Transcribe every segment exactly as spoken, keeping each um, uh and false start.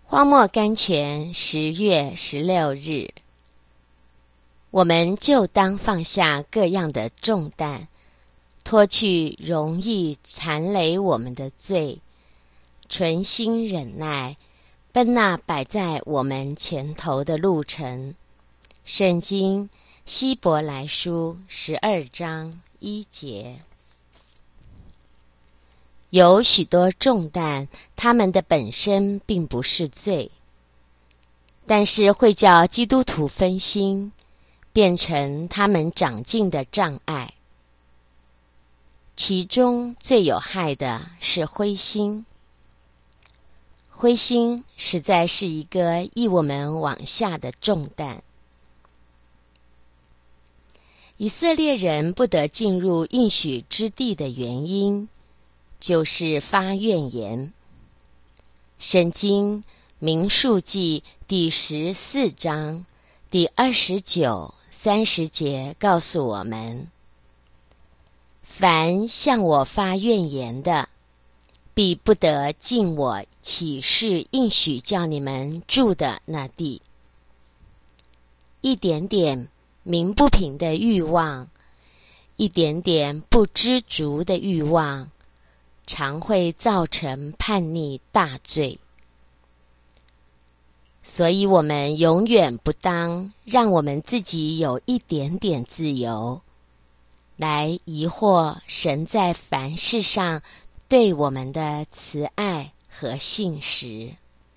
荒漠甘泉十月十六日，我们就当放下各样的重担，脱去容易缠累我们的罪，存心忍耐，奔那摆在我们前头的路程。圣经希伯来书十二章一节。有许多重担，它们的本身并不是罪，但是会叫基督徒分心，变成他们长进的障碍。其中最有害的是灰心。灰心实在是一个抑我们往下的重担。以色列人不得进入应许之地的原因，就是发怨言。圣经民数记第十四章第二十九、三十节告诉我们：凡向我发怨言的，必不得进我起誓应许叫你们住的那地。一点点鸣不平的欲望，一点点不知足的欲望，常会造成叛逆大罪。所以我们永远不当让我们自己有一点点自由，来疑惑神在凡事上对我们的慈爱和信实。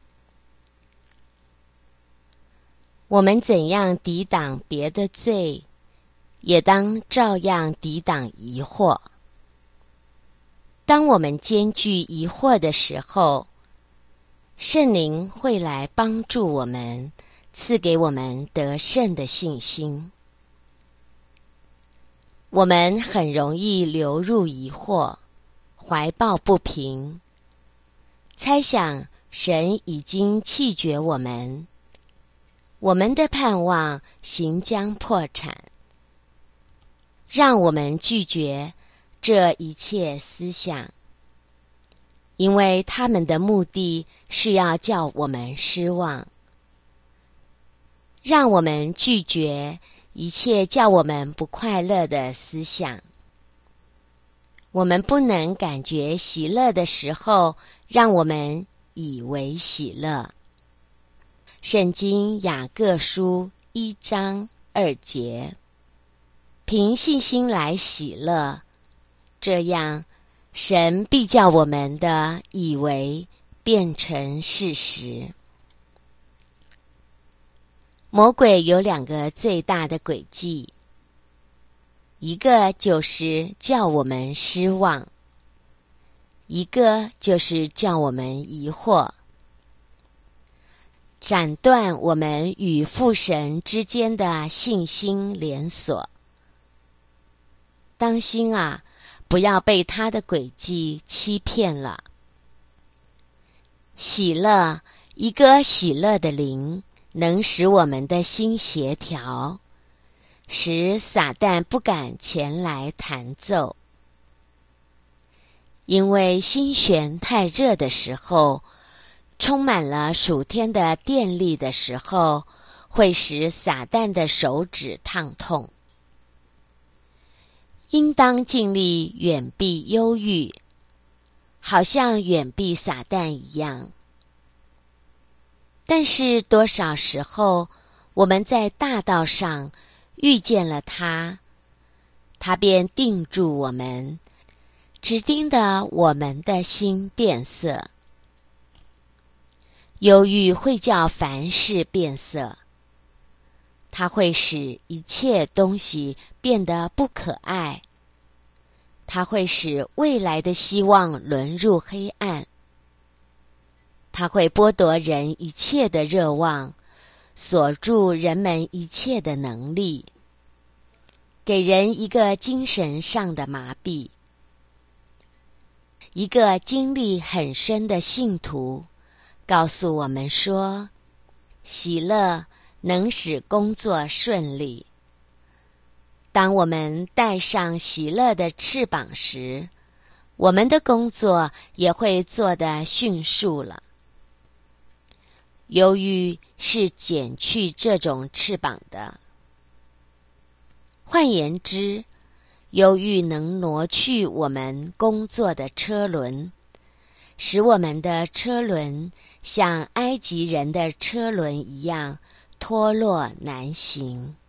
我们怎样抵挡别的罪，也当照样抵挡疑惑。当我们艰巨疑惑的时候，圣灵会来帮助我们，赐给我们得胜的信心。我们很容易流入疑惑，怀抱不平，猜想神已经弃绝我们，我们的盼望行将破产。让我们拒绝这一切思想，因为他们的目的是要叫我们失望。让我们拒绝一切叫我们不快乐的思想。我们不能感觉喜乐的时候，让我们以为喜乐。圣经雅各书一章二节，凭信心来喜乐，这样神必叫我们的以为变成事实。魔鬼有两个最大的诡计，一个就是叫我们失望，一个就是叫我们疑惑，斩断我们与父神之间的信心连锁。当心啊，不要被他的诡计欺骗了。喜乐，一个喜乐的灵，能使我们的心协调，使撒旦不敢前来弹奏。因为心弦太热的时候，充满了属天的电力的时候，会使撒旦的手指烫痛。应当尽力远避忧郁，好像远避撒旦一样。但是多少时候，我们在大道上遇见了他，他便定住我们，直盯得我们的心变色。忧郁会叫凡事变色，它会使一切东西变得不可爱，它会使未来的希望沦入黑暗，它会剥夺人一切的热望，锁住人们一切的能力，给人一个精神上的麻痹。一个经历很深的信徒告诉我们说，喜乐能使工作顺利。当我们带上喜乐的翅膀时，我们的工作也会做得迅速了。 忧郁是剪去这种翅膀的。换言之，忧郁能挪去我们工作的车轮，使我们的车轮像埃及人的车轮一样脱落难行。